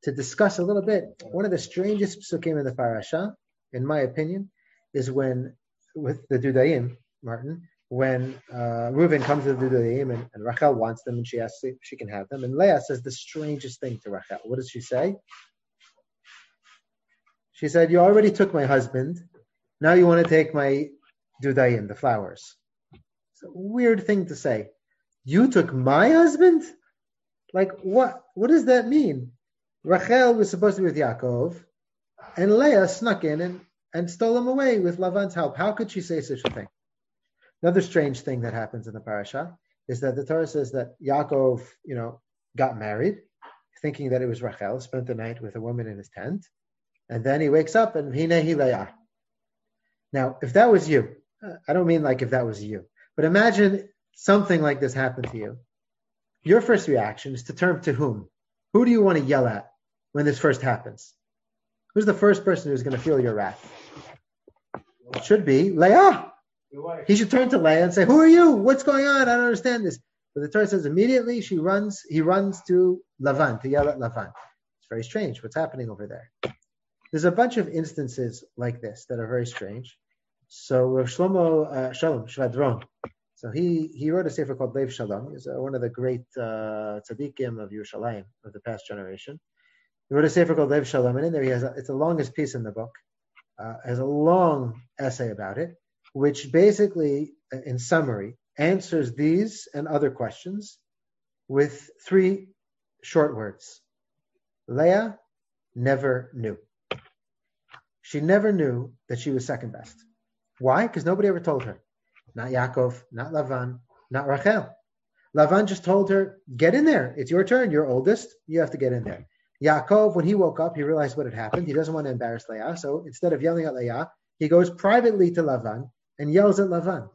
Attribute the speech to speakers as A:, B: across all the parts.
A: to discuss a little bit. One of the strangest psukim in the parasha, in my opinion, is when, with the Dudayim, Martin, when Reuven comes to the Dudayim and Rachel wants them and she asks if she can have them. And Leah says the strangest thing to Rachel. What does she say? She said, you already took my husband. Now you want to take my Dudayim, the flowers. It's a weird thing to say. You took my husband? Like, what does that mean? Rachel was supposed to be with Yaakov, and Leah snuck in and stole him away with Lavan's help. How could she say such a thing? Another strange thing that happens in the parasha is that the Torah says that Yaakov, got married, thinking that it was Rachel, spent the night with a woman in his tent, and then he wakes up and Hinehi Leah. Now, if that was you, I don't mean like if that was you, but imagine something like this happened to you. Your first reaction is to turn to whom? Who do you want to yell at when this first happens? Who's the first person who's going to feel your wrath? It should be Leah. He should turn to Leah and say, who are you? What's going on? I don't understand this. But the Torah says immediately he runs to Lavan, to yell at Lavan. It's very strange. What's happening over there? There's a bunch of instances like this that are very strange. So Rav Shlomo Shalom Shvadron, so he wrote a sefer called Lev Shalom. He's one of the great tzaddikim of Yerushalayim of the past generation. He wrote a sefer called Lev Shalom, and in there it's the longest piece in the book. Has a long essay about it, which basically, in summary, answers these and other questions with 3 short words. Leah never knew. She never knew that she was second best. Why? Because nobody ever told her. Not Yaakov, not Lavan, not Rachel. Lavan just told her, get in there. It's your turn. You're oldest. You have to get in there. Yaakov, when he woke up, he realized what had happened. He doesn't want to embarrass Leah. So instead of yelling at Leah, he goes privately to Lavan and yells at Lavan.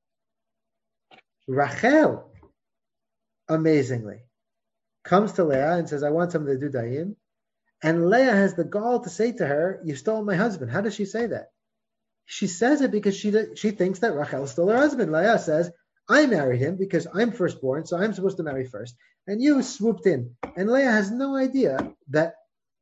A: Rachel, amazingly, comes to Leah and says, I want some of the Dudayim. And Leah has the gall to say to her, you stole my husband. How does she say that? She says it because she thinks that Rachel stole her husband. Leah says, I married him because I'm firstborn, so I'm supposed to marry first. And you swooped in. And Leah has no idea that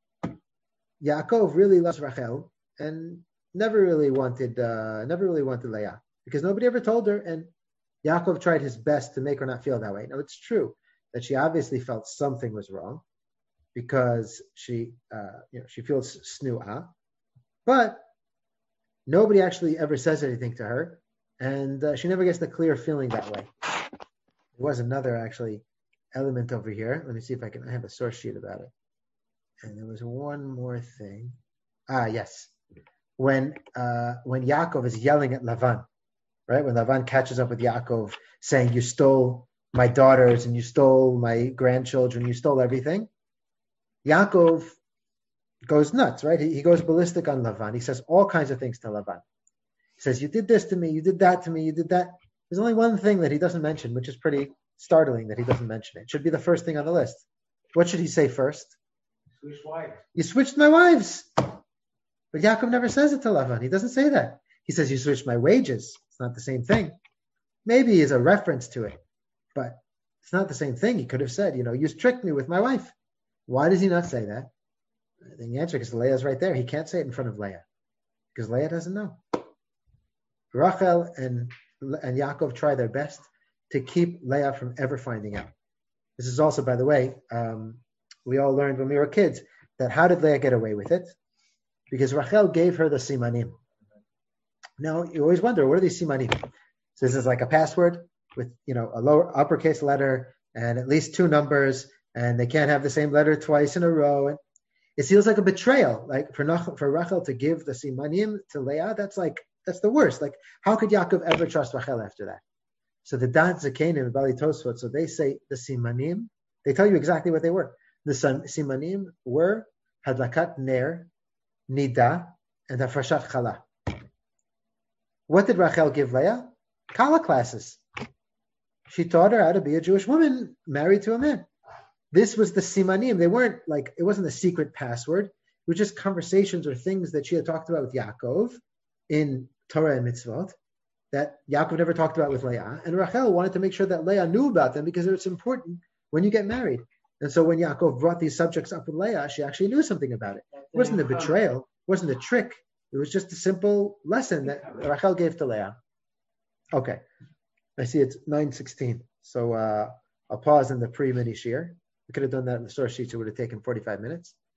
A: Yaakov really loves Rachel and never really wanted Leah because nobody ever told her. And Yaakov tried his best to make her not feel that way. Now, it's true that she obviously felt something was wrong because she feels snu'ah, but nobody actually ever says anything to her, and she never gets the clear feeling that way. There was another actually element over here. Let me see if I have a source sheet about it. And there was one more thing. Yes. When Yaakov is yelling at Lavan, right? When Lavan catches up with Yaakov saying, you stole my daughters and you stole my grandchildren, you stole everything. Yaakov goes nuts, right? He goes ballistic on Lavan. He says all kinds of things to Lavan. He says, you did this to me, you did that to me, you did that. There's only one thing that he doesn't mention, which is pretty startling that he doesn't mention it. It should be the first thing on the list. What should he say first?
B: Switched wives.
A: You switched my wives. But Yaakov never says it to Lavan. He doesn't say that. He says, you switched my wages. It's not the same thing. Maybe is a reference to it, but it's not the same thing. He could have said, you tricked me with my wife. Why does he not say that? The answer is Leah's right there. He can't say it in front of Leah because Leah doesn't know. Rachel and Yaakov try their best to keep Leah from ever finding out. This is also, by the way, we all learned when we were kids that how did Leah get away with it? Because Rachel gave her the simanim. Now, you always wonder, what are these simanim? So this is like a password with, a lower uppercase letter and at least 2 numbers, and they can't have the same letter twice in a row. And it feels like a betrayal. Like for Rachel to give the simanim to Leah, that's the worst. Like, how could Yaakov ever trust Rachel after that? So the Dat Zakenim and Bali Tosfot, so they say the simanim, they tell you exactly what they were. The simanim were Hadlakat Ner, Nida, and Hafrashat Chala. What did Rachel give Leah? Kala classes. She taught her how to be a Jewish woman married to a man. This was the simanim. They weren't it wasn't a secret password. It was just conversations or things that she had talked about with Yaakov in Torah and Mitzvot that Yaakov never talked about with Leah. And Rachel wanted to make sure that Leah knew about them because it's important when you get married. And so when Yaakov brought these subjects up with Leah, she actually knew something about it. It wasn't a betrayal, it wasn't a trick. It was just a simple lesson that Rachel gave to Leah. Okay, I see it's 9:16. So I'll pause in the pre-mini shir. We could have done that in the source sheet. It would have taken 45 minutes.